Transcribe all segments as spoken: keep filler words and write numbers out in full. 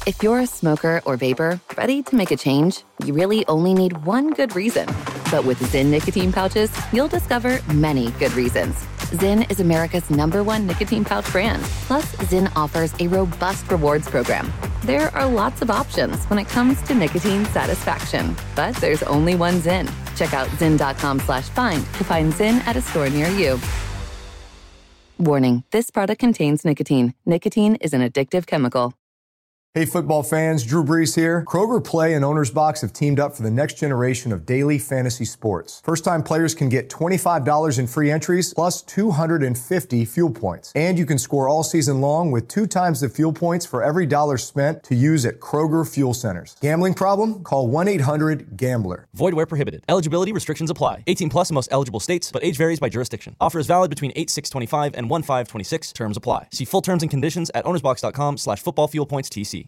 If you're a smoker or vapor ready to make a change, you really only need one good reason. But with Zyn nicotine pouches, you'll discover many good reasons. Zyn is America's number one nicotine pouch brand. Plus, Zyn offers a robust rewards program. There are lots of options when it comes to nicotine satisfaction, but there's only one Zyn. Check out zyn.com slash find to find Zyn at a store near you. Warning, this product contains nicotine. Nicotine is an addictive chemical. Hey football fans, Drew Brees here. Kroger Play and Owner's Box have teamed up for the next generation of daily fantasy sports. First-time players can get twenty-five dollars in free entries plus two hundred fifty fuel points. And you can score all season long with two times the fuel points for every dollar spent to use at Kroger Fuel Centers. Gambling problem? Call one eight hundred gambler. Void where prohibited. Eligibility restrictions apply. eighteen plus in most eligible states, but age varies by jurisdiction. Offer is valid between eight six twenty-five and one five twenty-six. Terms apply. See full terms and conditions at ownersbox.com slash football fuel points TC.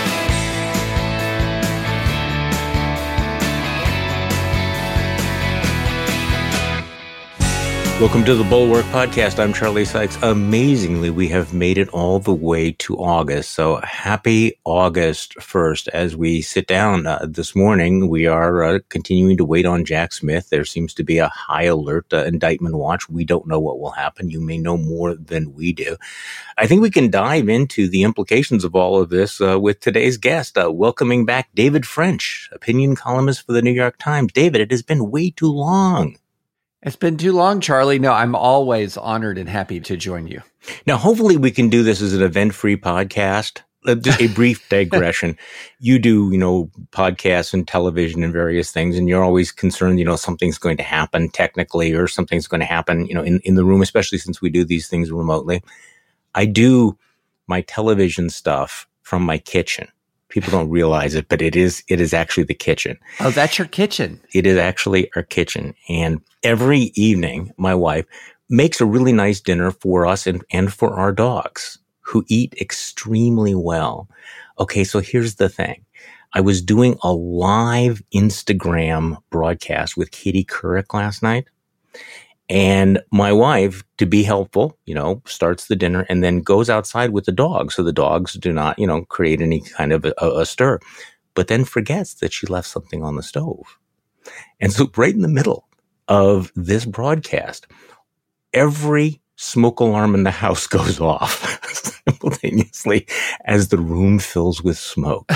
Welcome to the Bulwark Podcast. I'm Charlie Sykes. Amazingly, we have made it all the way to August. So happy August first. As we sit down uh, this morning, we are uh, continuing to wait on Jack Smith. There seems to be a high alert uh, indictment watch. We don't know what will happen. You may know more than we do. I think we can dive into the implications of all of this uh, with today's guest, uh, welcoming back David French, opinion columnist for the New York Times. David, it has been way too long. It's been too long, Charlie. No, I'm always honored and happy to join you. Now, hopefully we can do this as an event-free podcast. Uh, just a brief digression. You do, you know, podcasts and television and various things, and you're always concerned, you know, something's going to happen technically or something's going to happen, you know, in, in the room, especially since we do these things remotely. I do my television stuff from my kitchen. People don't realize it, but it is it is actually the kitchen. Oh, that's your kitchen. It is actually our kitchen. And every evening, my wife makes a really nice dinner for us and, and for our dogs, who eat extremely well. Okay, so here's the thing. I was doing a live Instagram broadcast with Katie Couric last night. And my wife, to be helpful, you know, starts the dinner and then goes outside with the dogs. So the dogs do not, you know, create any kind of a, a stir, but then forgets that she left something on the stove. And so right in the middle of this broadcast, every smoke alarm in the house goes off simultaneously as the room fills with smoke.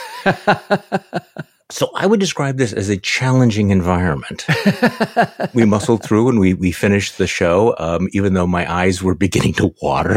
So I would describe this as a challenging environment. We muscled through and we we finished the show, um, even though my eyes were beginning to water.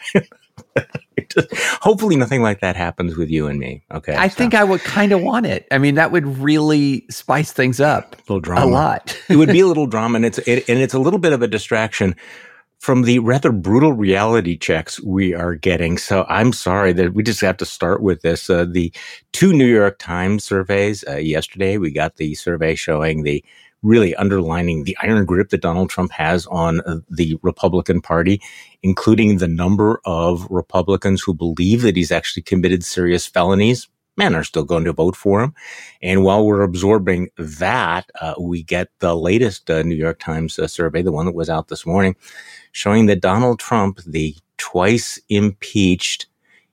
Hopefully nothing like that happens with you and me. Okay. I so. think I would kind of want it. I mean, that would really spice things up A little drama. A lot. It would be a little drama, and it's it, and it's a little bit of a distraction from the rather brutal reality checks we are getting. So I'm sorry that we just have to start with this. Uh, the two New York Times surveys, uh, yesterday, we got the survey showing the really underlining the iron grip that Donald Trump has on uh, the Republican Party, including the number of Republicans who believe that he's actually committed serious felonies. Men are still going to vote for him. And while we're absorbing that, uh, we get the latest uh, New York Times uh, survey, the one that was out this morning, showing that Donald Trump, the twice impeached,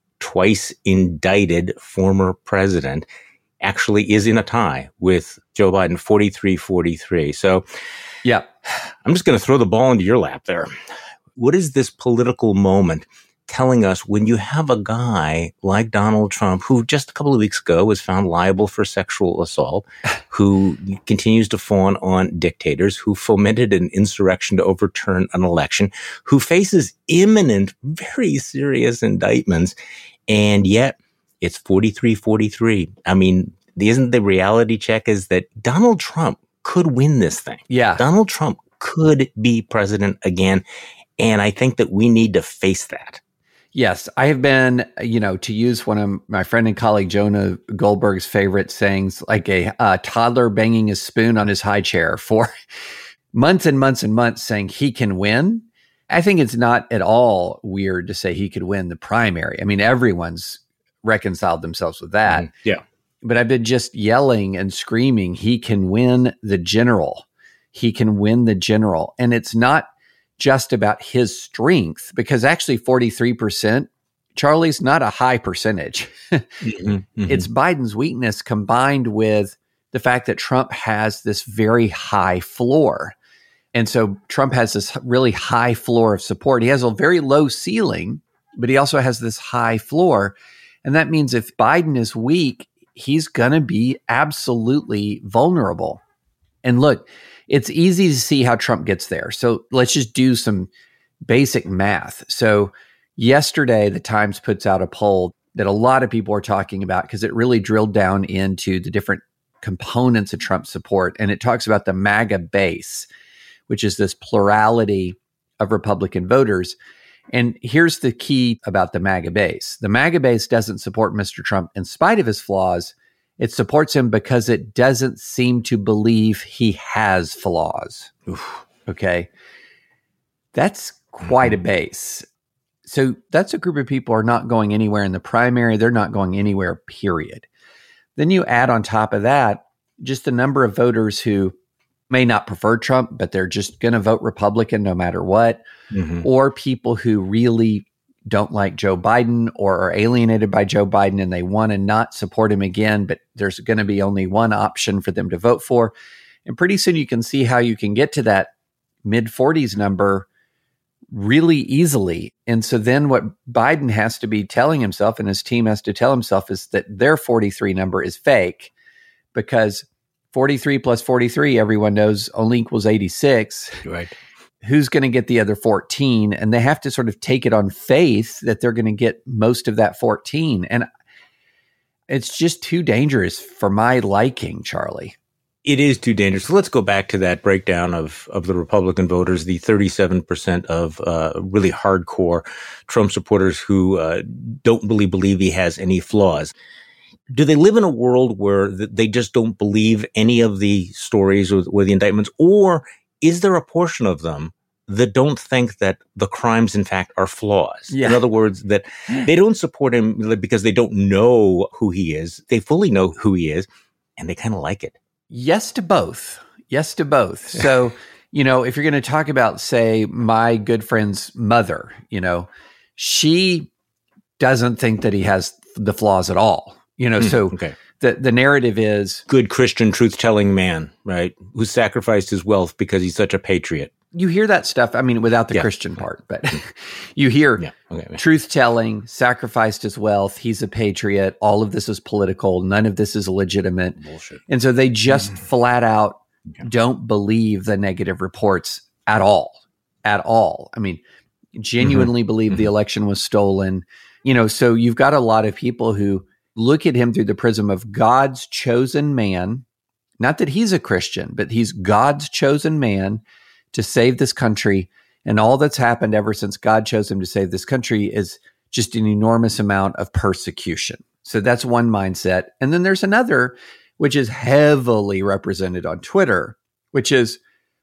twice indicted former president, actually is in a tie with Joe Biden, forty-three forty-three. So yeah, I'm just going to throw the ball into your lap there. What is this political moment telling us when you have a guy like Donald Trump, who just a couple of weeks ago was found liable for sexual assault, who continues to fawn on dictators, who fomented an insurrection to overturn an election, who faces imminent, very serious indictments, and yet it's forty-three forty-three. I mean, isn't the reality check is that Donald Trump could win this thing. Yeah. Donald Trump could be president again, and I think that we need to face that. Yes, I have been, you know, to use one of my friend and colleague Jonah Goldberg's favorite sayings, like a uh, toddler banging a spoon on his high chair for months and months and months, saying he can win. I think it's not at all weird to say he could win the primary. I mean, everyone's reconciled themselves with that. Mm-hmm. Yeah. But I've been just yelling and screaming, he can win the general. He can win the general. And it's not just about his strength, because actually forty-three percent Charlie's not a high percentage. mm-hmm, mm-hmm. It's Biden's weakness combined with the fact that Trump has this very high floor. And so Trump has this really high floor of support. He has a very low ceiling, but he also has this high floor. And that means if Biden is weak, he's going to be absolutely vulnerable. And look, it's easy to see how Trump gets there. So let's just do some basic math. So yesterday, the Times puts out a poll that a lot of people are talking about because it really drilled down into the different components of Trump's support. And it talks about the MAGA base, which is this plurality of Republican voters. And here's the key about the MAGA base. The MAGA base doesn't support Mister Trump in spite of his flaws. It supports him because it doesn't seem to believe he has flaws. Oof. Okay. That's quite a base. So that's a group of people who are not going anywhere in the primary. They're not going anywhere, period. Then you add on top of that, just the number of voters who may not prefer Trump, but they're just going to vote Republican no matter what, mm-hmm. or people who really don't like Joe Biden or are alienated by Joe Biden and they want to not support him again, but there's going to be only one option for them to vote for. And pretty soon you can see how you can get to that mid forties number really easily. And so then what Biden has to be telling himself and his team has to tell himself is that their forty-three number is fake, because forty-three plus forty-three, everyone knows, only equals eighty-six. Right. Who's going to get the other fourteen? And they have to sort of take it on faith that they're going to get most of that fourteen. And it's just too dangerous for my liking, Charlie. It is too dangerous. So let's go back to that breakdown of, of the Republican voters, the thirty-seven percent of uh, really hardcore Trump supporters who uh, don't really believe he has any flaws. Do they live in a world where they just don't believe any of the stories or, or the indictments? Or is there a portion of them that don't think that the crimes, in fact, are flaws? Yeah. In other words, that they don't support him because they don't know who he is. They fully know who he is, and they kind of like it. Yes to both. Yes to both. So, you know, if you're going to talk about, say, my good friend's mother, you know, she doesn't think that he has the flaws at all. You know, mm, so okay. the, the narrative is good Christian truth-telling man, right? Who sacrificed his wealth because he's such a patriot. You hear that stuff. I mean, without the yeah. Christian part, but you hear yeah. okay. truth-telling, sacrificed his wealth. He's a patriot. All of this is political. None of this is legitimate. Bullshit. And so they just mm. flat out okay. don't believe the negative reports at all, at all. I mean, genuinely mm-hmm. believe mm-hmm. the election was stolen. You know, so you've got a lot of people who look at him through the prism of God's chosen man. Not that he's a Christian, but he's God's chosen man to save this country. And all that's happened ever since God chose him to save this country is just an enormous amount of persecution. So that's one mindset. And then there's another, which is heavily represented on Twitter, which is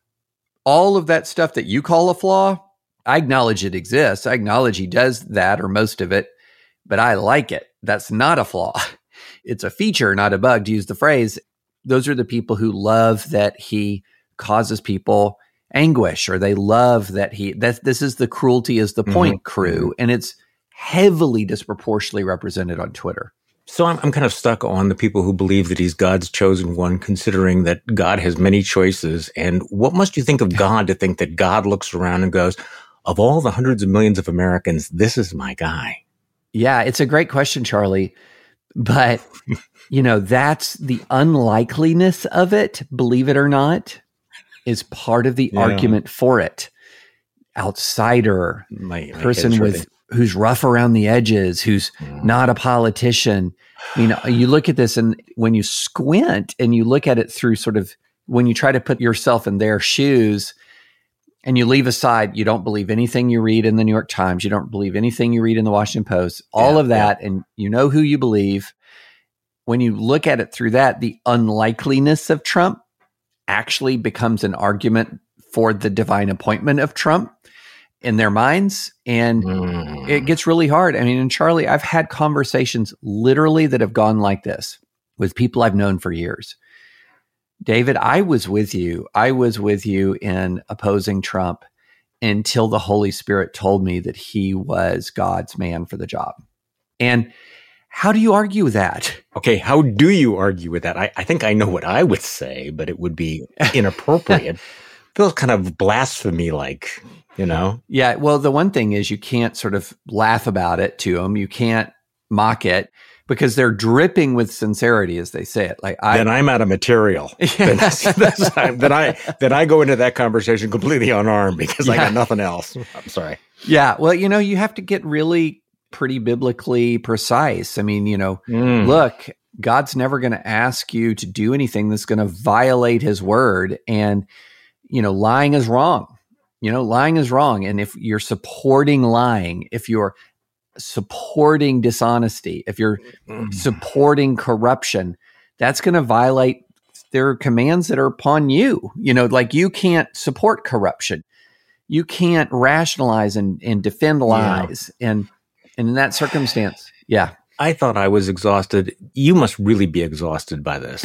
all of that stuff that you call a flaw. I acknowledge it exists. I acknowledge he does that or most of it, but I like it. That's not a flaw. It's a feature, not a bug, to use the phrase. Those are the people who love that he causes people anguish, or they love that he, that this is the cruelty is the point mm-hmm. crew. And it's heavily disproportionately represented on Twitter. So I'm, I'm kind of stuck on the people who believe that he's God's chosen one, considering that God has many choices. And what must you think of God to think that God looks around and goes, of all the hundreds of millions of Americans, this is my guy? Yeah, it's a great question, Charlie. But, you know, that's the unlikeliness of it, believe it or not, is part of the yeah. argument for it. Outsider, my, my person with right. who's rough around the edges, who's mm. not a politician. I mean, you look at this, and when you squint and you look at it through sort of, when you try to put yourself in their shoes, and you leave aside, you don't believe anything you read in the New York Times, you don't believe anything you read in the Washington Post, all yeah, of that, yeah. and you know who you believe. When you look at it through that, the unlikeliness of Trump actually becomes an argument for the divine appointment of Trump in their minds. And mm. it gets really hard. I mean, and Charlie, I've had conversations literally that have gone like this with people I've known for years. David, I was with you. I was with you in opposing Trump. until the Holy Spirit told me that he was God's man for the job. And how do you argue with that? Okay, how do you argue with that? I, I think I know what I would say, but it would be inappropriate. Feels kind of blasphemy-like, you know? Yeah, well, the one thing is you can't sort of laugh about it to them. You can't mock it because they're dripping with sincerity as they say it. Like I, Then I'm out of material. then, that's, that's, then, I, then I go into that conversation completely unarmed because yeah. I got nothing else. I'm sorry. Yeah, well, you know, you have to get really pretty biblically precise. I mean, you know, mm. look, God's never going to ask you to do anything that's going to violate his word. And, you know, lying is wrong. You know, lying is wrong. And if you're supporting lying, if you're supporting dishonesty, if you're mm. supporting corruption, that's going to violate their commands that are upon you. You know, like you can't support corruption. You can't rationalize and, and defend lies. Yeah. And, and in that circumstance, yeah. I thought I was exhausted. You must really be exhausted by this.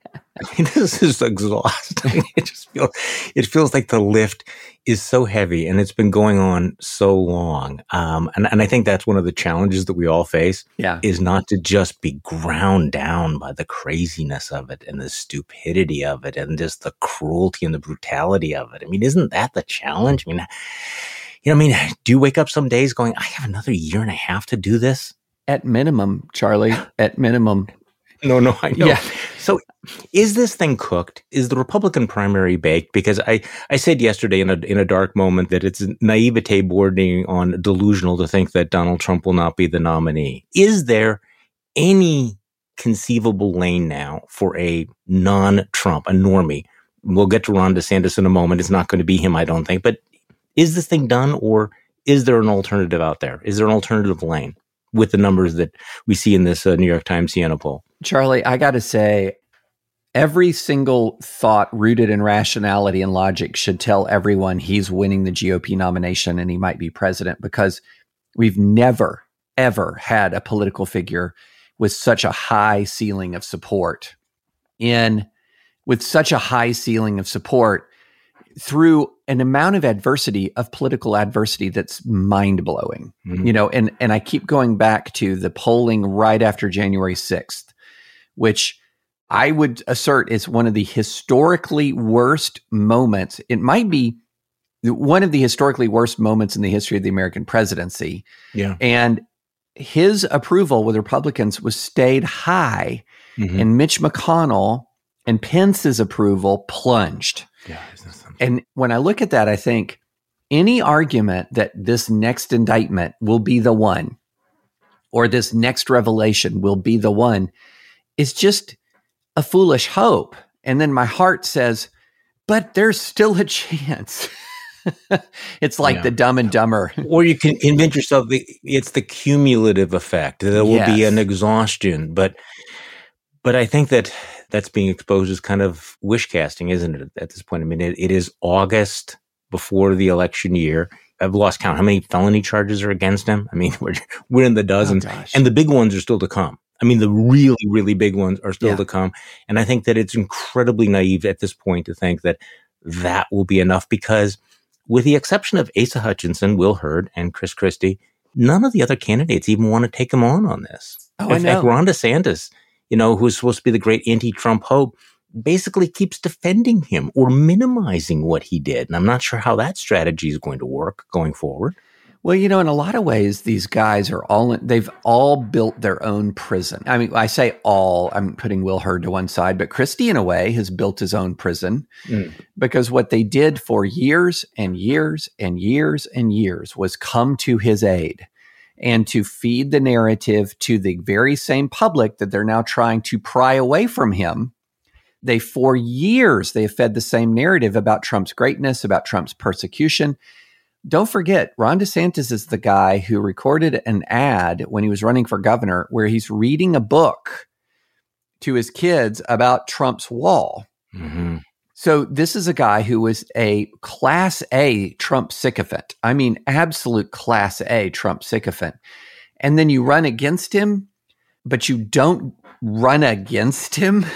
I mean, this is exhausting. It just feels, it feels like the lift is so heavy and it's been going on so long. Um, and, and I think that's one of the challenges that we all face yeah. is not to just be ground down by the craziness of it and the stupidity of it and just the cruelty and the brutality of it. I mean, isn't that the challenge? I mean, you know, I mean, do you wake up some days going, I have another year and a half to do this? At minimum, Charlie, at minimum. No, no, I know. Yeah. So is this thing cooked? Is the Republican primary baked? Because I, I said yesterday in a in a dark moment that it's naivete bordering on delusional to think that Donald Trump will not be the nominee. Is there any conceivable lane now for a non-Trump, a normie? We'll get to Ron DeSantis in a moment. It's not going to be him, I don't think. But is this thing done, or is there an alternative out there? Is there an alternative lane with the numbers that we see in this uh, New York Times Siena poll? Charlie, I got to say, every single thought rooted in rationality and logic should tell everyone he's winning the G O P nomination and he might be president, because we've never, ever had a political figure with such a high ceiling of support. In with such a high ceiling of support through an amount of adversity, of political adversity that's mind-blowing. Mm-hmm. You know, and and I keep going back to the polling right after January sixth, which I would assert is one of the historically worst moments. It might be one of the historically worst moments in the history of the American presidency. Yeah. And his approval with Republicans was stayed high, mm-hmm. and Mitch McConnell and Pence's approval plunged. Yeah. And when I look at that, I think any argument that this next indictment will be the one, or this next revelation will be the one, is just a foolish hope. And then my heart says, but there's still a chance. It's like yeah. the Dumb and Dumber. Or you can convince yourself that it's the cumulative effect. There will yes. be an exhaustion. But but I think that that's being exposed as kind of wish casting, isn't it, at this point? I mean, it, it is August before the election year. I've lost count. How many felony charges are against him? I mean, we're, we're in the dozens. Oh, and the big ones are still to come. I mean, the really, really big ones are still yeah. to come. And I think that it's incredibly naive at this point to think that that will be enough, because with the exception of Asa Hutchinson, Will Hurd, and Chris Christie, none of the other candidates even want to take him on on this. Oh, in I know. fact, Ron DeSantis, you know, who's supposed to be the great anti-Trump hope, basically keeps defending him or minimizing what he did. And I'm not sure how that strategy is going to work going forward. Well, you know, in a lot of ways, these guys are all, they've all built their own prison. I mean, I say all, I'm putting Will Hurd to one side, but Christie, in a way, has built his own prison mm. because what they did for years and years and years and years was come to his aid and to feed the narrative to the very same public that they're now trying to pry away from him. They, for years, they have fed the same narrative about Trump's greatness, about Trump's persecution. Don't forget, Ron DeSantis is the guy who recorded an ad when he was running for governor where he's reading a book to his kids about Trump's wall. Mm-hmm. So this is a guy who was a class A Trump sycophant. I mean, absolute class A Trump sycophant. And then you run against him, but you don't run against him.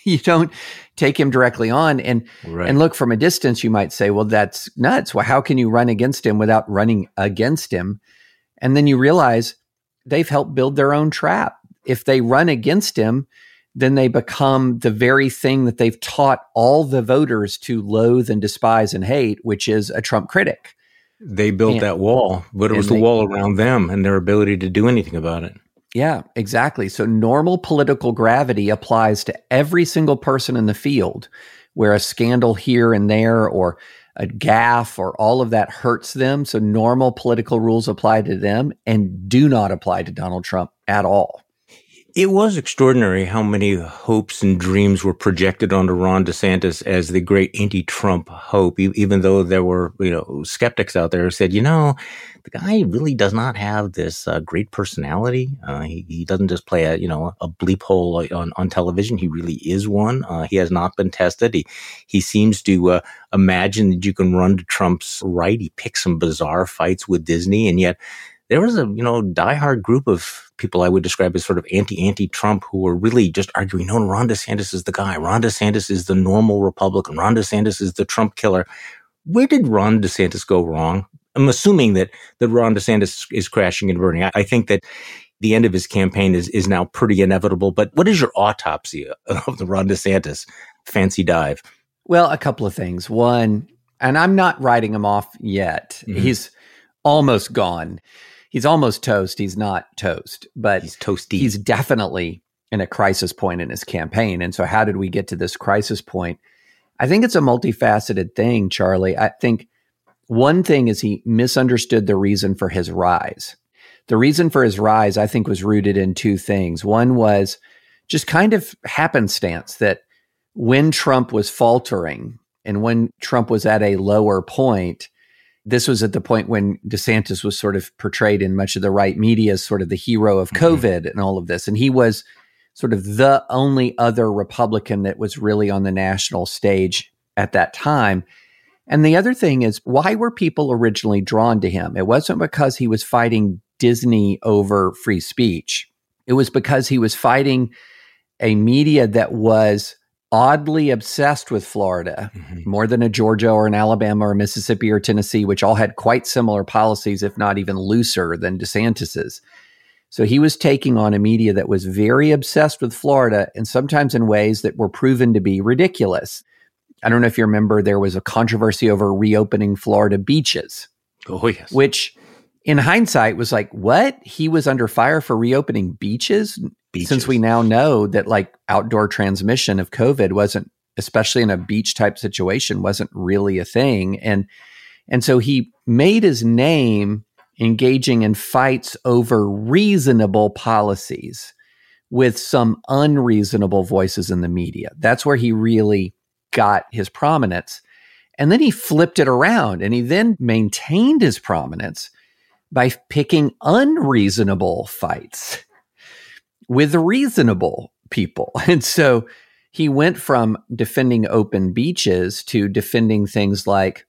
You don't take him directly on. And Right. and look, from a distance, you might say, well, that's nuts. Well, how can you run against him without running against him? And then you realize they've helped build their own trap. If they run against him, then they become the very thing that they've taught all the voters to loathe and despise and hate, which is a Trump critic. They built And- that wall, but it was the they- wall around them and their ability to do anything about it. Yeah, exactly. So normal political gravity applies to every single person in the field, where a scandal here and there or a gaffe or all of that hurts them. So normal political rules apply to them and do not apply to Donald Trump at all. It was extraordinary how many hopes and dreams were projected onto Ron DeSantis as the great anti-Trump hope, e- even though there were, you know, skeptics out there who said, you know, the guy really does not have this uh, great personality. Uh, he, he doesn't just play a, you know, a bleep hole on, on television. He really is one. Uh, he has not been tested. He, he seems to uh, imagine that you can run to Trump's right. He picks some bizarre fights with Disney, and yet there was a, you know, diehard group of people I would describe as sort of anti-anti-Trump who were really just arguing, no, Ron DeSantis is the guy. Ron DeSantis is the normal Republican. Ron DeSantis is the Trump killer. Where did Ron DeSantis go wrong? I'm assuming that, that Ron DeSantis is crashing and burning. I, I think that the end of his campaign is, is now pretty inevitable. But what is your autopsy of the Ron DeSantis fancy dive? Well, a couple of things. One, and I'm not writing him off yet. Mhm. He's almost gone. He's almost toast. He's not toast, but He's toasty. he's definitely in a crisis point in his campaign. And so how did we get to this crisis point? I think it's a multifaceted thing, Charlie. I think one thing is he misunderstood the reason for his rise. The reason for his rise, I think, was rooted in two things. One was just kind of happenstance that when Trump was faltering and when Trump was at a lower point, this was at the point when DeSantis was sort of portrayed in much of the right media as sort of the hero of COVID and all of this. And he was sort of the only other Republican that was really on the national stage at that time. And the other thing is, why were people originally drawn to him? It wasn't because he was fighting Disney over free speech. It was because he was fighting a media that was oddly obsessed with Florida, Mhm. more than a Georgia or an Alabama or Mississippi or Tennessee, which all had quite similar policies, if not even looser than DeSantis's. So he was taking on a media that was very obsessed with Florida, and sometimes in ways that were proven to be ridiculous. I don't know if you remember, there was a controversy over reopening Florida beaches, Oh, yes. which in hindsight was like, what? He was under fire for reopening beaches? Beaches. Since we now know that like outdoor transmission of COVID wasn't, especially in a beach type situation, wasn't really a thing. And, and so he made his name engaging in fights over reasonable policies with some unreasonable voices in the media. That's where he really got his prominence. And then he flipped it around and he then maintained his prominence by picking unreasonable fights with reasonable people. And so he went from defending open beaches to defending things like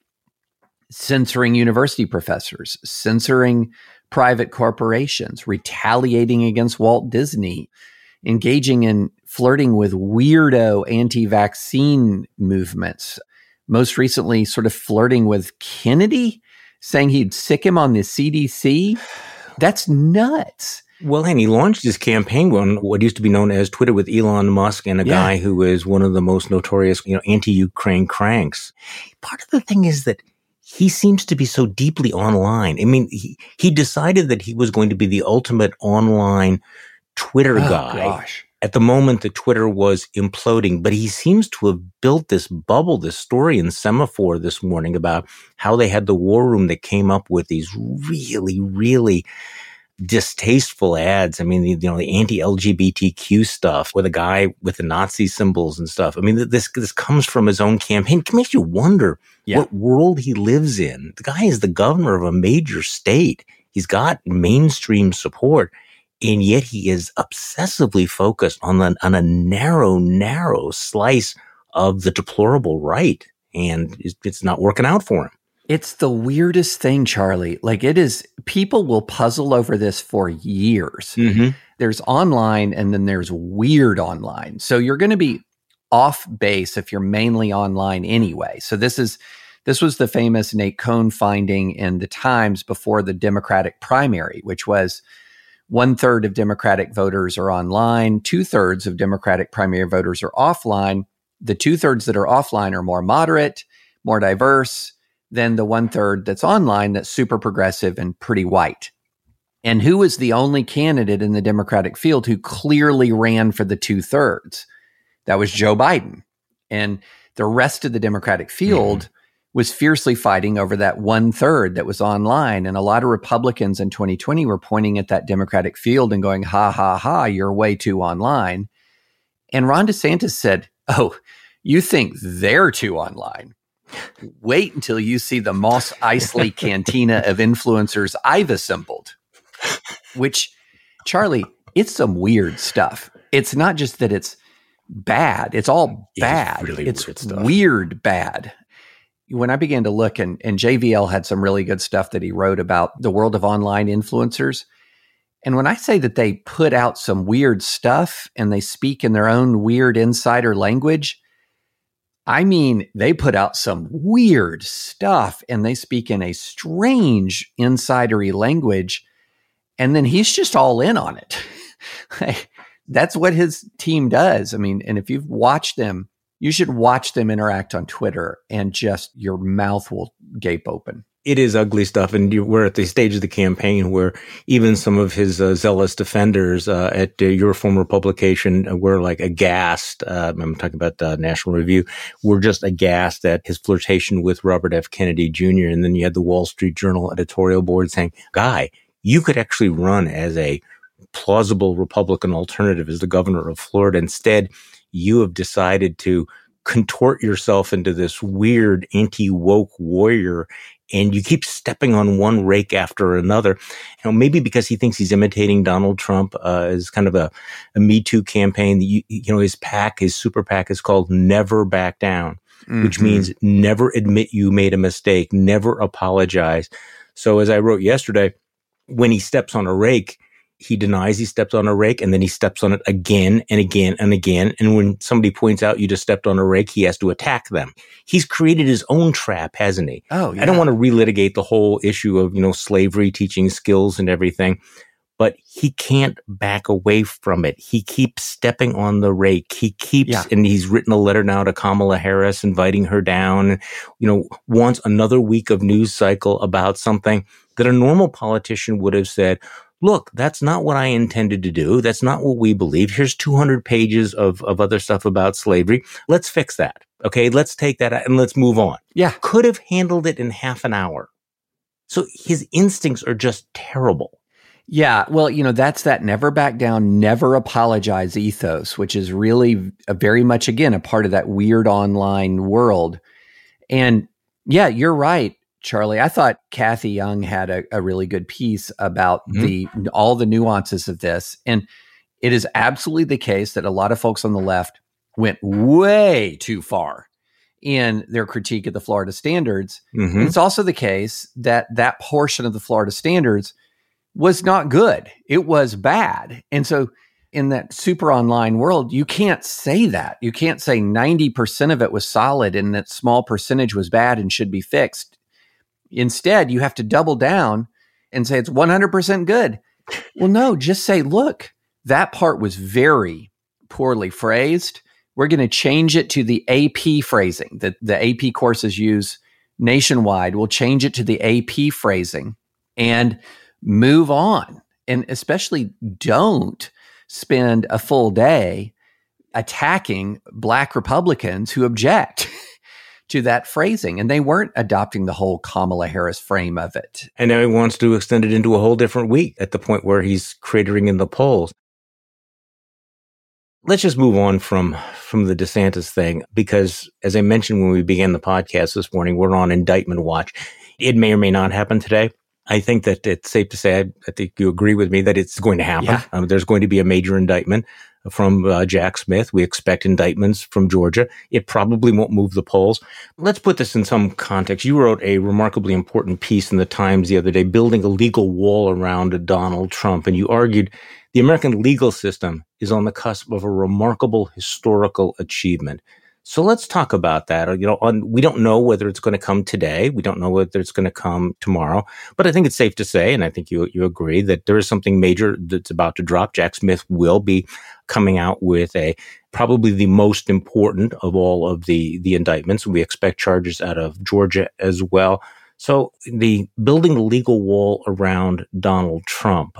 censoring university professors, censoring private corporations, retaliating against Walt Disney, engaging in flirting with weirdo anti-vaccine movements, most recently sort of flirting with Kennedy, saying he'd sick him on the C D C. That's nuts. Well, and he launched his campaign on what used to be known as Twitter with Elon Musk and a Yeah. guy who is one of the most notorious, you know, anti-Ukraine cranks. Part of the thing is that he seems to be so deeply online. I mean, he, he decided that he was going to be the ultimate online Twitter Oh, guy gosh. at the moment that Twitter was imploding, but he seems to have built this bubble, this story in Semaphore this morning about how they had the war room that came up with these really, really distasteful ads. I mean, the, you know, the anti-L G B T Q stuff with a guy with the Nazi symbols and stuff. I mean, this this comes from his own campaign. It makes you wonder Yeah. what world he lives in. The guy is the governor of a major state. He's got mainstream support, and yet he is obsessively focused on the, on a narrow, narrow slice of the deplorable right, and it's, it's not working out for him. It's the weirdest thing, Charlie. Like it is, people will puzzle over this for years. Mm-hmm. There's online and then there's weird online. So you're going to be off base if you're mainly online anyway. So this is this was the famous Nate Cohn finding in the Times before the Democratic primary, which was one third of Democratic voters are online, two thirds of Democratic primary voters are offline. The two thirds that are offline are more moderate, more diverse than the one third that's online that's super progressive and pretty white. And who was the only candidate in the Democratic field who clearly ran for the two thirds? That was Joe Biden. And the rest of the Democratic field mm-hmm. was fiercely fighting over that one third that was online. And a lot of Republicans in twenty twenty were pointing at that Democratic field and going, ha, ha, ha, you're way too online. And Ron DeSantis said, oh, you think they're too online? Wait until you see the Moss Eisley cantina of influencers I've assembled. Which, Charlie, it's some weird stuff. It's not just that it's bad. It's all bad. It's, really it's weird, stuff. weird bad. When I began to look, and, and J V L had some really good stuff that he wrote about the world of online influencers. And when I say that they put out some weird stuff and they speak in their own weird insider language, I mean, they put out some weird stuff and they speak in a strange insidery language. And then he's just all in on it. That's what his team does. I mean, and if you've watched them, you should watch them interact on Twitter and just your mouth will gape open. It is ugly stuff. And you, we're at the stage of the campaign where even some of his uh, zealous defenders uh, at uh, your former publication uh, were like aghast. Uh, I'm talking about the National Review. We're just aghast at his flirtation with Robert F. Kennedy Junior And then you had the Wall Street Journal editorial board saying, Guy, you could actually run as a plausible Republican alternative as the governor of Florida. Instead, you have decided to contort yourself into this weird anti-woke warrior, and you keep stepping on one rake after another. You know, maybe because he thinks he's imitating Donald Trump uh, as kind of a, a Me Too campaign. You, you know, his PAC, his super PAC is called Never Back Down, mm-hmm. which means never admit you made a mistake, never apologize. So as I wrote yesterday, when he steps on a rake, he denies he stepped on a rake, and then he steps on it again and again and again. And when somebody points out you just stepped on a rake, he has to attack them. He's created his own trap, hasn't he? Oh, yeah. I don't want to relitigate the whole issue of, you know, slavery, teaching skills and everything, but he can't back away from it. He keeps stepping on the rake. He keeps, yeah. and he's written a letter now to Kamala Harris, inviting her down, you know, wants another week of news cycle about something that a normal politician would have said, look, that's not what I intended to do. That's not what we believe. Here's two hundred pages of, of other stuff about slavery. Let's fix that. Okay, let's take that out and let's move on. Yeah. Could have handled it in half an hour. So his instincts are just terrible. Yeah, well, you know, that's that never back down, never apologize ethos, which is really a very much, again, a part of that weird online world. And yeah, you're right, Charlie. I thought Kathy Young had a, a really good piece about mm-hmm. the all the nuances of this. And it is absolutely the case that a lot of folks on the left went way too far in their critique of the Florida standards. Mm-hmm. And it's also the case that that portion of the Florida standards was not good. It was bad. And so in that super online world, you can't say that. You can't say ninety percent of it was solid and that small percentage was bad and should be fixed. Instead, you have to double down and say it's one hundred percent good. Well, no, just say, look, that part was very poorly phrased. We're going to change it to the A P phrasing that the A P courses use nationwide. We'll change it to the A P phrasing and move on. And especially don't spend a full day attacking Black Republicans who object to that phrasing. And they weren't adopting the whole Kamala Harris frame of it. And now he wants to extend it into a whole different week at the point where he's cratering in the polls. Let's just move on from, from the DeSantis thing, because as I mentioned when we began the podcast this morning, we're on indictment watch. It may or may not happen today. I think that it's safe to say, I, I think you agree with me that it's going to happen. Yeah. Um, there's going to be a major indictment from uh, Jack Smith. We expect indictments from Georgia. It probably won't move the polls. Let's put this in some context. You wrote a remarkably important piece in the Times the other day, building a legal wall around Donald Trump. And you argued The American legal system is on the cusp of a remarkable historical achievement. So let's talk about that. You know, on, we don't know whether it's going to come today. We don't know whether it's going to come tomorrow. But I think it's safe to say, and I think you you agree, that there is something major that's about to drop. Jack Smith will be coming out with a probably the most important of all of the the indictments. We expect charges out of Georgia as well. So the building the legal wall around Donald Trump.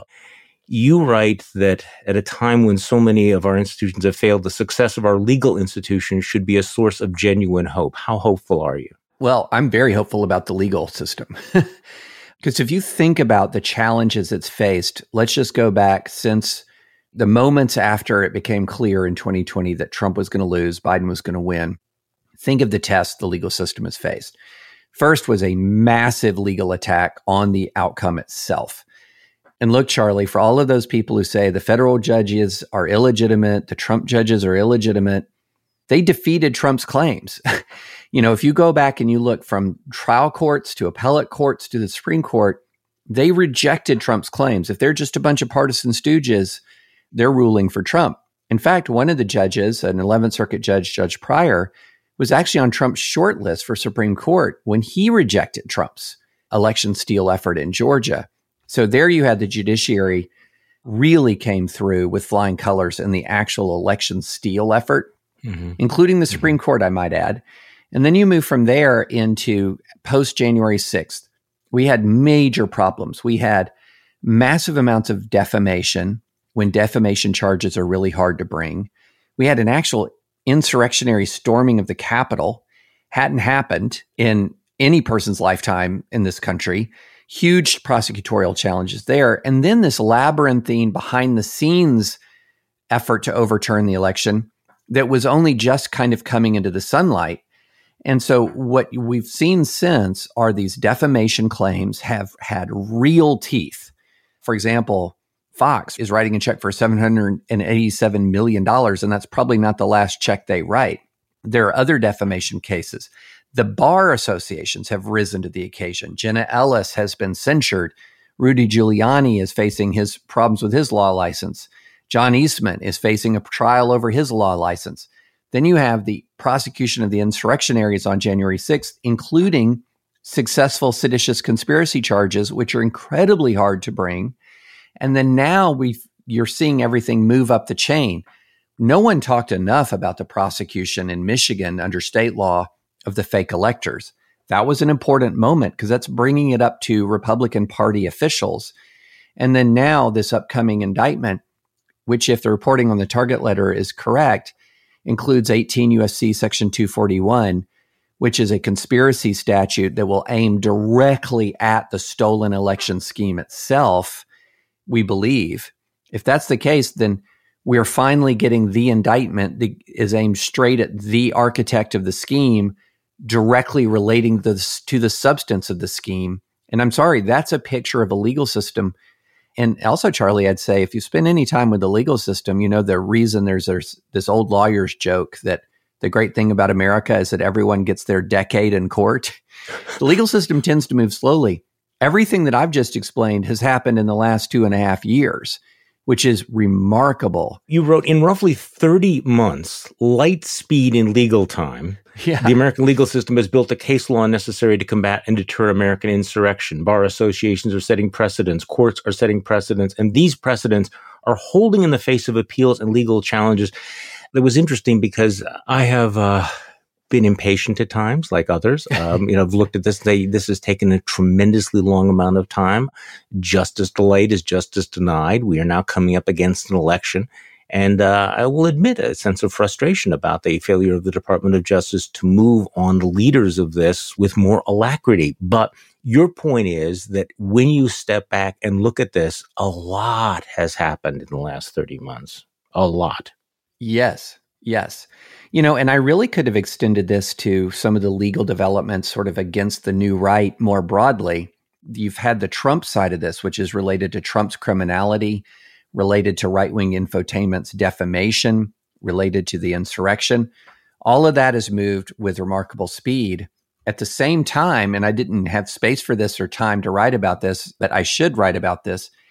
You write that at a time when so many of our institutions have failed, the success of our legal institutions should be a source of genuine hope. How hopeful are you? Well, I'm very hopeful about the legal system. Because if you think about the challenges it's faced, let's just go back since the moments after it became clear in twenty twenty that Trump was going to lose, Biden was going to win. Think of the tests the legal system has faced. First was a massive legal attack on the outcome itself. And look, Charlie, for all of those people who say the federal judges are illegitimate, the Trump judges are illegitimate, they defeated Trump's claims. You know, if you go back and you look from trial courts to appellate courts to the Supreme Court, they rejected Trump's claims. If they're just a bunch of partisan stooges, they're ruling for Trump. In fact, one of the judges, an eleventh Circuit judge, Judge Pryor, was actually on Trump's short list for Supreme Court when he rejected Trump's election steal effort in Georgia. So there you had the judiciary really came through with flying colors in the actual election steal effort, mm-hmm. including the Supreme mm-hmm. Court, I might add. And then you move from there into post-January sixth. We had major problems. We had massive amounts of defamation when defamation charges are really hard to bring. We had an actual insurrectionary storming of the Capitol. Hadn't happened in any person's lifetime in this country. Huge prosecutorial challenges there. And then this labyrinthine behind the scenes effort to overturn the election that was only just kind of coming into the sunlight. And so what we've seen since are these defamation claims have had real teeth. For example, Fox is writing a check for seven hundred eighty-seven million dollars, and that's probably not the last check they write. There are other defamation cases. The bar associations have risen to the occasion. Jenna Ellis has been censured. Rudy Giuliani is facing his problems with his law license. John Eastman is facing a trial over his law license. Then you have the prosecution of the insurrectionaries on January sixth, including successful seditious conspiracy charges, which are incredibly hard to bring. And then now we you're seeing everything move up the chain. No one talked enough about the prosecution in Michigan under state law of the fake electors. That was an important moment because that's bringing it up to Republican Party officials. And then now this upcoming indictment, which if the reporting on the target letter is correct, includes eighteen U S C Section two forty-one, which is a conspiracy statute that will aim directly at the stolen election scheme itself, we believe. If that's the case, then we're finally getting the indictment that is aimed straight at the architect of the scheme, directly relating this to the substance of the scheme. And I'm sorry, that's a picture of a legal system. And also, Charlie, I'd say if you spend any time with the legal system, you know, the reason there's, there's this old lawyer's joke that the great thing about America is that everyone gets their decade in court. The legal system tends to move slowly. Everything that I've just explained has happened in the last two and a half years, which is remarkable. You wrote, in roughly thirty months, light speed in legal time, yeah. the American legal system has built a case law necessary to combat and deter American insurrection. Bar associations are setting precedents, courts are setting precedents, and these precedents are holding in the face of appeals and legal challenges. It was interesting because I have uh, been impatient at times, like others. Um, you know, I've looked at this. They, this has taken a tremendously long amount of time. Justice delayed is justice denied. We are now coming up against an election. And uh, I will admit a sense of frustration about the failure of the Department of Justice to move on the leaders of this with more alacrity. But your point is that when you step back and look at this, a lot has happened in the last thirty months. A lot. Yes, yes. You know, and I really could have extended this to some of the legal developments sort of against the new right more broadly. You've had the Trump side of this, which is related to Trump's criminality, related to right-wing infotainment's defamation, related to the insurrection. All of that has moved with remarkable speed. At the same time, and I didn't have space for this or time to write about this, but I should write about this,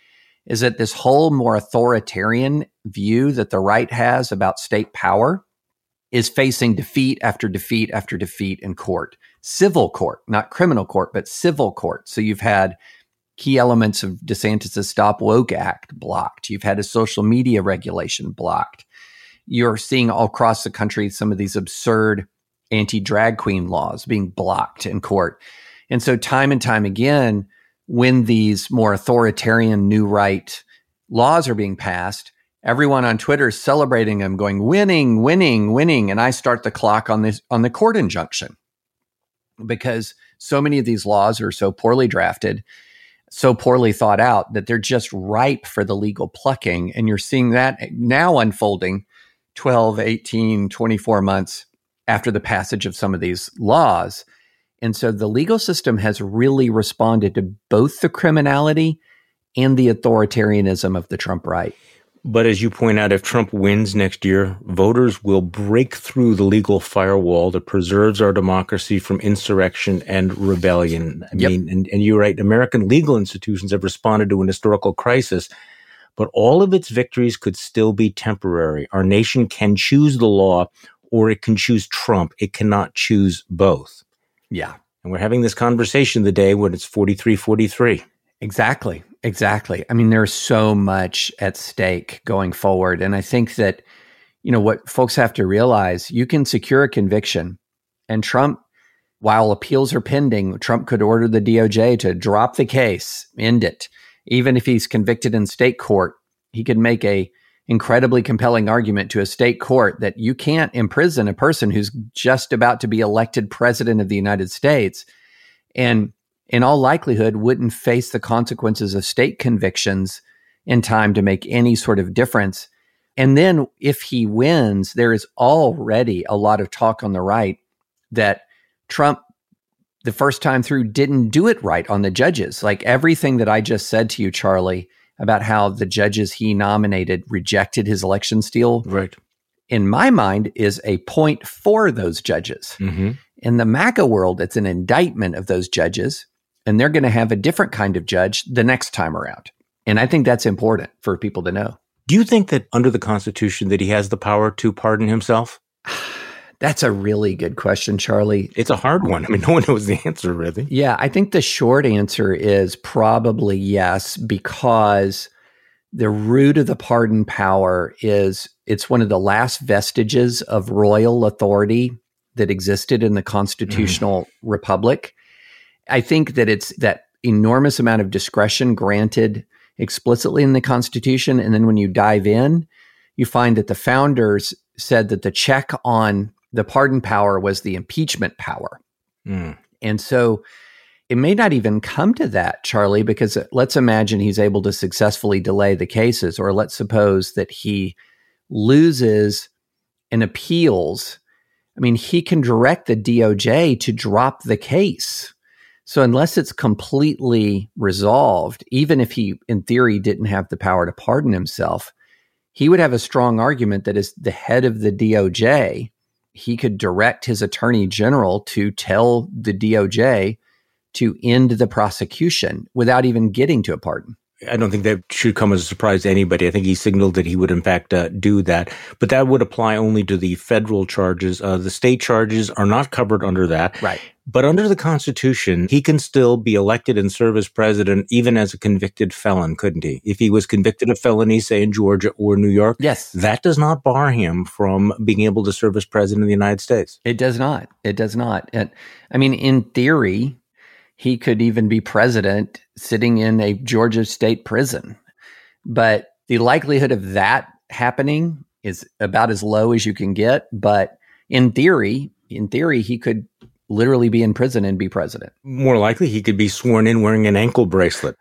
is that this whole more authoritarian view that the right has about state power is facing defeat after defeat after defeat in court. Civil court, not criminal court, but civil court. So you've had key elements of DeSantis' Stop Woke Act blocked. You've had a social media regulation blocked. You're seeing all across the country some of these absurd anti-drag queen laws being blocked in court. And so time and time again, when these more authoritarian new right laws are being passed, everyone on Twitter is celebrating them, going, winning, winning, winning. And I start the clock on this on the court injunction because so many of these laws are so poorly drafted, so poorly thought out that they're just ripe for the legal plucking. And you're seeing that now unfolding twelve, eighteen, twenty-four months after the passage of some of these laws. And so the legal system has really responded to both the criminality and the authoritarianism of the Trump right. But as you point out, if Trump wins next year, voters will break through the legal firewall that preserves our democracy from insurrection and rebellion. I Yep. mean, and, and you're right, American legal institutions have responded to an historical crisis, but all of its victories could still be temporary. Our nation can choose the law or it can choose Trump. It cannot choose both. Yeah, And we're having this conversation the day when it's forty-three forty-three. exactly. Exactly. I mean, there's so much at stake going forward. And I think that, you know, what folks have to realize, you can secure a conviction and Trump, while appeals are pending, Trump could order the D O J to drop the case, end it. Even if he's convicted in state court, he could make a incredibly compelling argument to a state court that you can't imprison a person who's just about to be elected president of the United States. And in all likelihood, wouldn't face the consequences of state convictions in time to make any sort of difference. And then if he wins, there is already a lot of talk on the right that Trump, the first time through, didn't do it right on the judges. Like everything that I just said to you, Charlie, about how the judges he nominated rejected his election steal, Right. in my mind, is a point for those judges. Mm-hmm. In the MAGA world, it's an indictment of those judges, and they're going to have a different kind of judge the next time around. And I think that's important for people to know. Do you think that under the Constitution that he has the power to pardon himself? That's a really good question, Charlie. It's a hard one. I mean, no one knows the answer, really. Yeah, I think the short answer is probably yes, because the root of the pardon power is it's one of the last vestiges of royal authority that existed in the constitutional mm. republic. I think that it's that enormous amount of discretion granted explicitly in the Constitution. And then when you dive in, you find that the founders said that the check on the pardon power was the impeachment power. Mm. And so it may not even come to that, Charlie, because let's imagine he's able to successfully delay the cases, or let's suppose that he loses and appeals. I mean, he can direct the D O J to drop the case. So unless it's completely resolved, even if he, in theory, didn't have the power to pardon himself, he would have a strong argument that as the head of the D O J, he could direct his attorney general to tell the D O J to end the prosecution without even getting to a pardon. I don't think that should come as a surprise to anybody. I think he signaled that he would, in fact, uh, do that. But that would apply only to the federal charges. Uh, the state charges are not covered under that. Right. But under the Constitution, he can still be elected and serve as president even as a convicted felon, couldn't he? If he was convicted of felony, say in Georgia or New York, yes, that does not bar him from being able to serve as president of the United States. It does not. It does not. And, I mean, in theory, he could even be president sitting in a Georgia state prison. But the likelihood of that happening is about as low as you can get. But in theory, in theory, he could literally be in prison and be president. More likely, he could be sworn in wearing an ankle bracelet.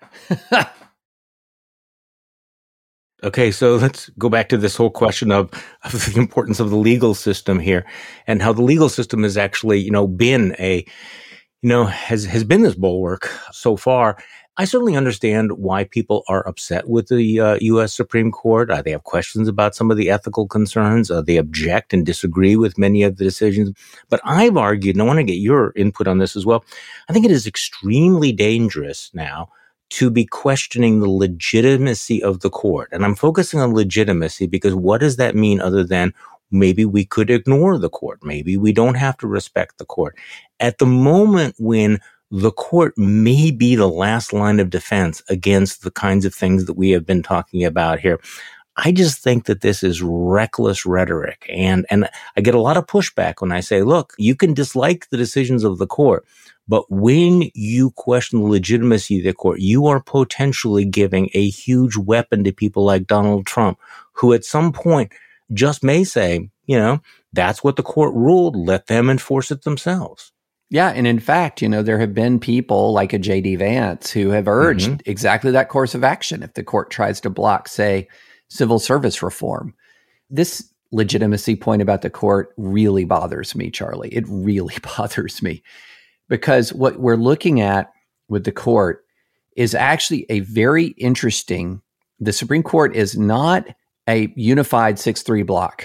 Okay, so let's go back to this whole question of, of the importance of the legal system here and how the legal system has actually, you know, been a, you know, has, has been this bulwark so far. I certainly understand why people are upset with the uh, U S Supreme Court. Uh, they have questions about some of the ethical concerns. Uh, they object and disagree with many of the decisions. But I've argued, and I want to get your input on this as well, I think it is extremely dangerous now to be questioning the legitimacy of the court. And I'm focusing on legitimacy because what does that mean other than maybe we could ignore the court? Maybe we don't have to respect the court. At the moment when the court may be the last line of defense against the kinds of things that we have been talking about here, I just think that this is reckless rhetoric. And, and I get a lot of pushback when I say, look, you can dislike the decisions of the court, but when you question the legitimacy of the court, you are potentially giving a huge weapon to people like Donald Trump, who at some point just may say, you know, that's what the court ruled. Let them enforce it themselves. Yeah. And in fact, you know, there have been people like a J D Vance who have urged mm-hmm. exactly that course of action if the court tries to block, say, civil service reform. This legitimacy point about the court really bothers me, Charlie. It really bothers me because what we're looking at with the court is actually a very interesting, the Supreme Court is not a unified six three block.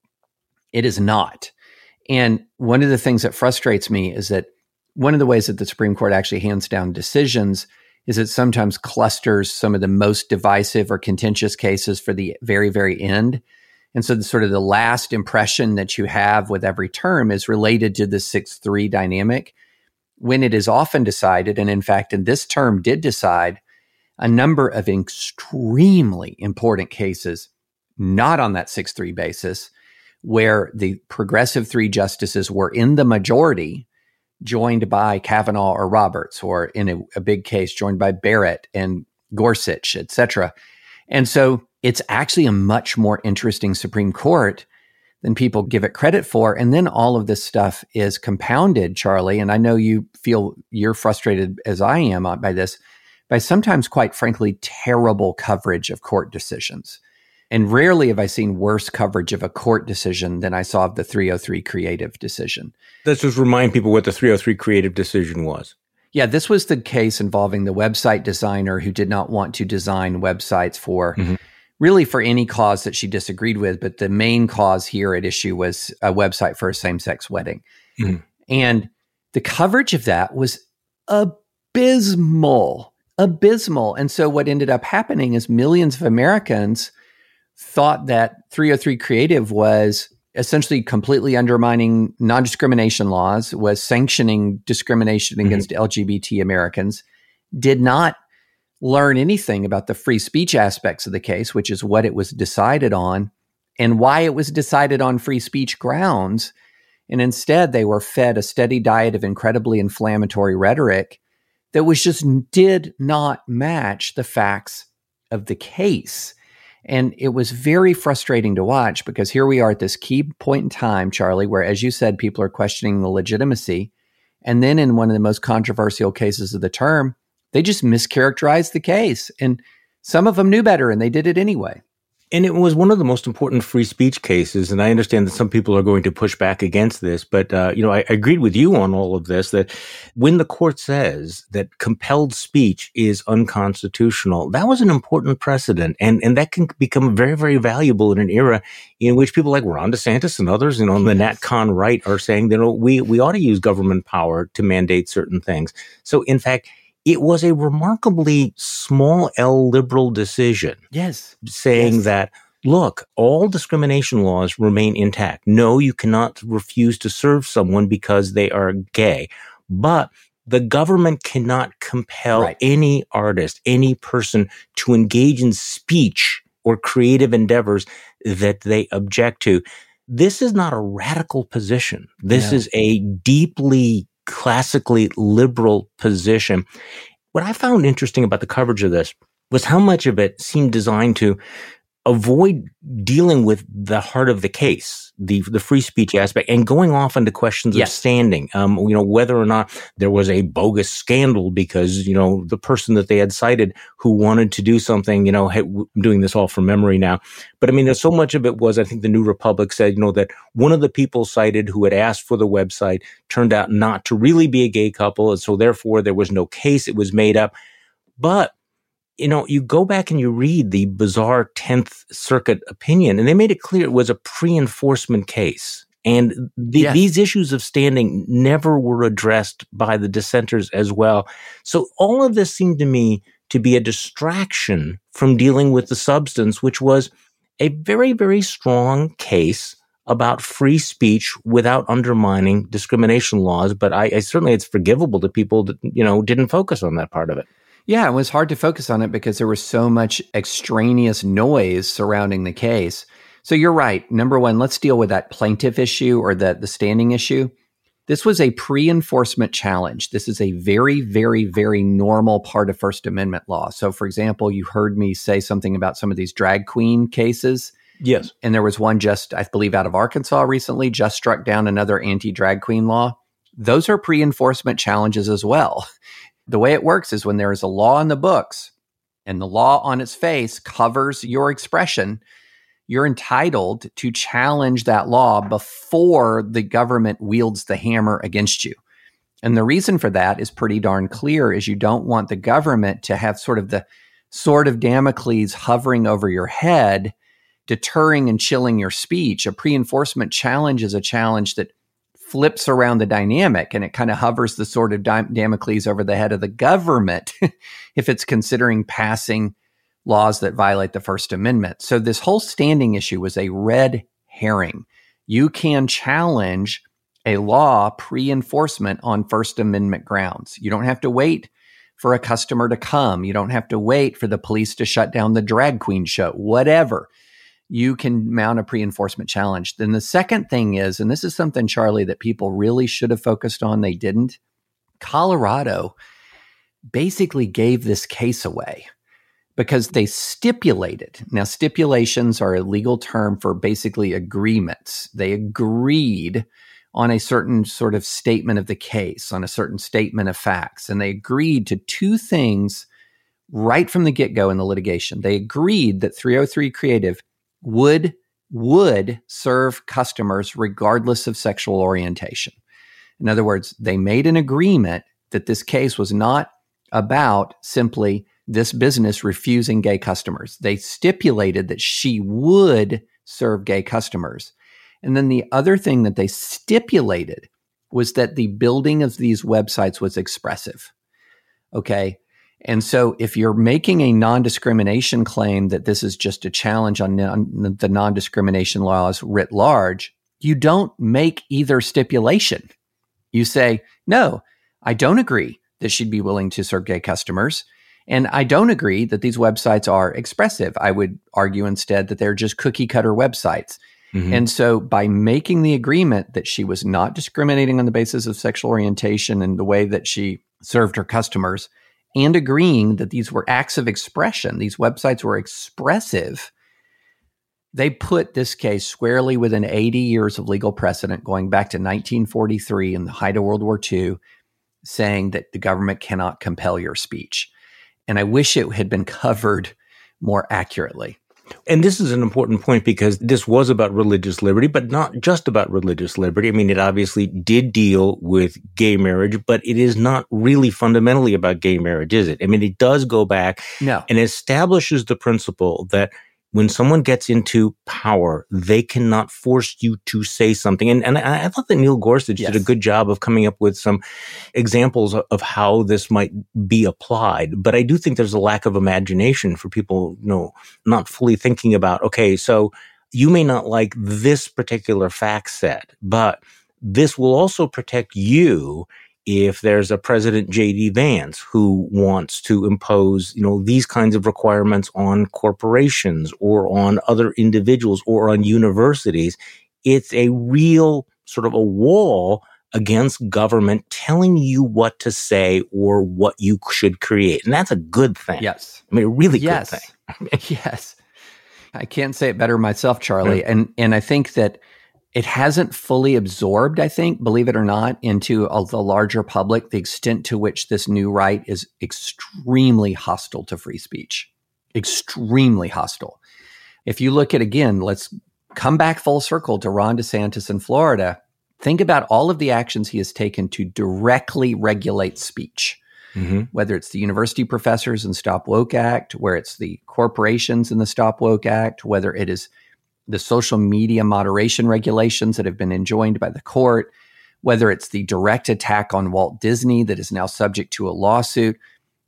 It is not. And one of the things that frustrates me is that one of the ways that the Supreme Court actually hands down decisions is it sometimes clusters some of the most divisive or contentious cases for the very, very end. And so the sort of the last impression that you have with every term is related to the six three dynamic, when it is often decided, and in fact, in this term did decide a number of extremely important cases, not on that six three basis, where the progressive three justices were in the majority, joined by Kavanaugh or Roberts, or in a, a big case, joined by Barrett and Gorsuch, et cetera. And so it's actually a much more interesting Supreme Court than people give it credit for. And then all of this stuff is compounded, Charlie, and I know you feel you're frustrated as I am by this, by sometimes, quite frankly, terrible coverage of court decisions. And rarely have I seen worse coverage of a court decision than I saw of the three oh three creative decision. Let's just remind people what the three oh three creative decision was. Yeah, this was the case involving the website designer who did not want to design websites for mm-hmm. really for any cause that she disagreed with. But the main cause here at issue was a website for a same-sex wedding. Mm-hmm. And the coverage of that was abysmal, abysmal. And so what ended up happening is millions of Americans thought that three oh three creative was essentially completely undermining non-discrimination laws, was sanctioning discrimination mm-hmm. against L G B T Americans, did not learn anything about the free speech aspects of the case, which is what it was decided on, and why it was decided on free speech grounds. And instead, they were fed a steady diet of incredibly inflammatory rhetoric that was just did not match the facts of the case. And it was very frustrating to watch because here we are at this key point in time, Charlie, where, as you said, people are questioning the legitimacy. And then in one of the most controversial cases of the term, they just mischaracterized the case. And some of them knew better and they did it anyway. And it was one of the most important free speech cases. And I understand that some people are going to push back against this. But, uh, you know, I, I agreed with you on all of this, that when the court says that compelled speech is unconstitutional, that was an important precedent. And, and that can become very, very valuable in an era in which people like Ron DeSantis and others, you know, on the NatCon right are saying, you know, we, we ought to use government power to mandate certain things. So, in fact, it was a remarkably small L liberal decision. Yes. Saying yes. that, look, all discrimination laws remain intact. No, you cannot refuse to serve someone because they are gay. But the government cannot compel right. any artist, any person to engage in speech or creative endeavors that they object to. This is not a radical position. This no. is a deeply classically liberal position. What I found interesting about the coverage of this was how much of it seemed designed to avoid dealing with the heart of the case, the the free speech aspect, and going off into questions yes. of standing. Um, you know, whether or not there was a bogus scandal because, you know, the person that they had cited who wanted to do something, you know, hey, I'm doing this all from memory now. But I mean, there's so much of it was, I think the New Republic said, you know, that one of the people cited who had asked for the website turned out not to really be a gay couple. And so therefore there was no case. It was made up. But you know, you go back and you read the bizarre tenth Circuit opinion, and they made it clear it was a pre-enforcement case. And the, yes. these issues of standing never were addressed by the dissenters as well. So all of this seemed to me to be a distraction from dealing with the substance, which was a very, very strong case about free speech without undermining discrimination laws. But I, I certainly it's forgivable to people that, you know, didn't focus on that part of it. Yeah, it was hard to focus on it because there was so much extraneous noise surrounding the case. So you're right. Number one, let's deal with that plaintiff issue or the, the standing issue. This was a pre-enforcement challenge. This is a very, very, very normal part of First Amendment law. So, for example, you heard me say something about some of these drag queen cases. Yes. And there was one just, I believe, out of Arkansas recently, just struck down another anti-drag queen law. Those are pre-enforcement challenges as well. The way it works is when there is a law in the books and the law on its face covers your expression, you're entitled to challenge that law before the government wields the hammer against you. And the reason for that is pretty darn clear, is you don't want the government to have sort of the sword of Damocles hovering over your head, deterring and chilling your speech. A pre-enforcement challenge is a challenge that flips around the dynamic, and it kind of hovers the sword of Damocles over the head of the government if it's considering passing laws that violate the First Amendment. So this whole standing issue was a red herring. You can challenge a law pre-enforcement on First Amendment grounds. You don't have to wait for a customer to come. You don't have to wait for the police to shut down the drag queen show, whatever. You can mount a pre-enforcement challenge. Then the second thing is, and this is something, Charlie, that people really should have focused on, they didn't. Colorado basically gave this case away because they stipulated. Now, stipulations are a legal term for basically agreements. They agreed on a certain sort of statement of the case, on a certain statement of facts, and they agreed to two things right from the get-go in the litigation. They agreed that three oh three Creative would would serve customers regardless of sexual orientation. In other words, they made an agreement that this case was not about simply this business refusing gay customers. They stipulated that she would serve gay customers. And then the other thing that they stipulated was that the building of these websites was expressive. Okay. And so if you're making a non-discrimination claim that this is just a challenge on non- the non-discrimination laws writ large, you don't make either stipulation. You say, no, I don't agree that she'd be willing to serve gay customers. And I don't agree that these websites are expressive. I would argue instead that they're just cookie cutter websites. Mm-hmm. And so by making the agreement that she was not discriminating on the basis of sexual orientation and the way that she served her customers, and agreeing that these were acts of expression, these websites were expressive, they put this case squarely within eighty years of legal precedent going back to nineteen forty-three in the height of World War Two, saying that the government cannot compel your speech. And I wish it had been covered more accurately. And this is an important point because this was about religious liberty, but not just about religious liberty. I mean, it obviously did deal with gay marriage, but it is not really fundamentally about gay marriage, is it? I mean, it does go back no. and establishes the principle that when someone gets into power, they cannot force you to say something. And, and I, I thought that Neil Gorsuch yes. did a good job of coming up with some examples of, of how this might be applied. But I do think there's a lack of imagination for people, you know, not fully thinking about, okay, so you may not like this particular fact set, but this will also protect you if there's a President J D Vance who wants to impose, you know, these kinds of requirements on corporations or on other individuals or on universities. It's a real sort of a wall against government telling you what to say or what you should create. And that's a good thing. Yes. I mean, a really yes. good thing. Yes. I can't say it better myself, Charlie. Mm. And and I think that it hasn't fully absorbed, I think, believe it or not, into a, the larger public, the extent to which this new right is extremely hostile to free speech. Extremely hostile. If you look at, again, let's come back full circle to Ron DeSantis in Florida. Think about all of the actions he has taken to directly regulate speech, mm-hmm. whether it's the university professors in Stop Woke Act, where it's the corporations in the Stop Woke Act, whether it is the social media moderation regulations that have been enjoined by the court, whether it's the direct attack on Walt Disney that is now subject to a lawsuit.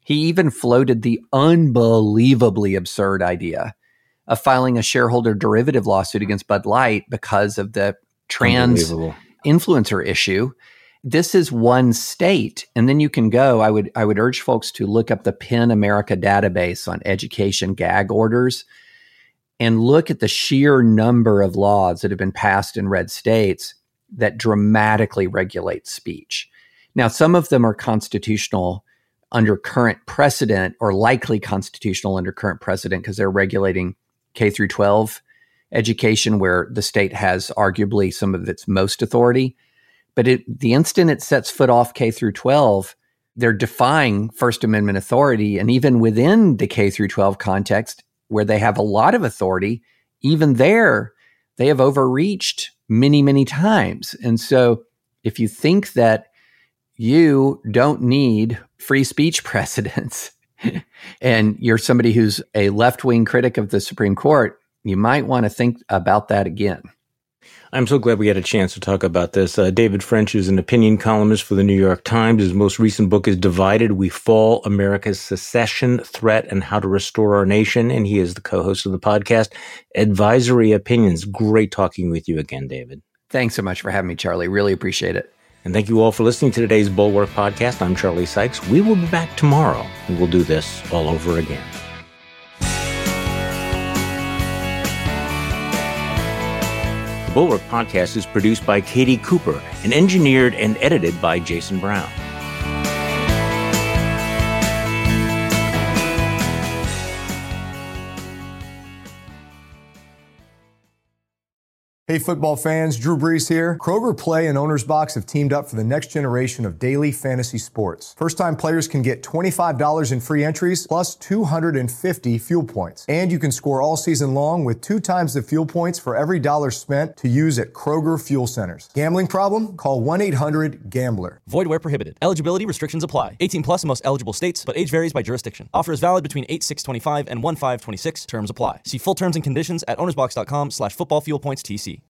He even floated the unbelievably absurd idea of filing a shareholder derivative lawsuit against Bud Light because of the trans influencer issue. This is one state. And then you can go, I would I would urge folks to look up the PEN America database on education gag orders and look at the sheer number of laws that have been passed in red states that dramatically regulate speech. Now, some of them are constitutional under current precedent or likely constitutional under current precedent because they're regulating K through twelve education where the state has arguably some of its most authority. But it, the instant it sets foot off K through twelve, they're defying First Amendment authority. And even within the K through twelve context, where they have a lot of authority, even there, they have overreached many, many times. And so if you think that you don't need free speech precedents and you're somebody who's a left-wing critic of the Supreme Court, you might want to think about that again. I'm so glad we had a chance to talk about this. Uh, David French is an opinion columnist for the New York Times. His most recent book is Divided We Fall, America's Secession Threat and How to Restore Our Nation. And he is the co-host of the podcast, Advisory Opinions. Great talking with you again, David. Thanks so much for having me, Charlie. Really appreciate it. And thank you all for listening to today's Bulwark Podcast. I'm Charlie Sykes. We will be back tomorrow, and we'll do this all over again. The Bulwark Podcast is produced by Katie Cooper and engineered and edited by Jason Brown. Hey football fans, Drew Brees here. Kroger Play and Owner's Box have teamed up for the next generation of daily fantasy sports. First-time players can get twenty-five dollars in free entries plus two hundred fifty fuel points. And you can score all season long with two times the fuel points for every dollar spent to use at Kroger Fuel Centers. Gambling problem? Call one eight hundred gambler. Void where prohibited. Eligibility restrictions apply. eighteen plus in most eligible states, but age varies by jurisdiction. Offer is valid between eight six twenty-five and one five twenty-six. Terms apply. See full terms and conditions at ownersbox.com slash football fuel points TC.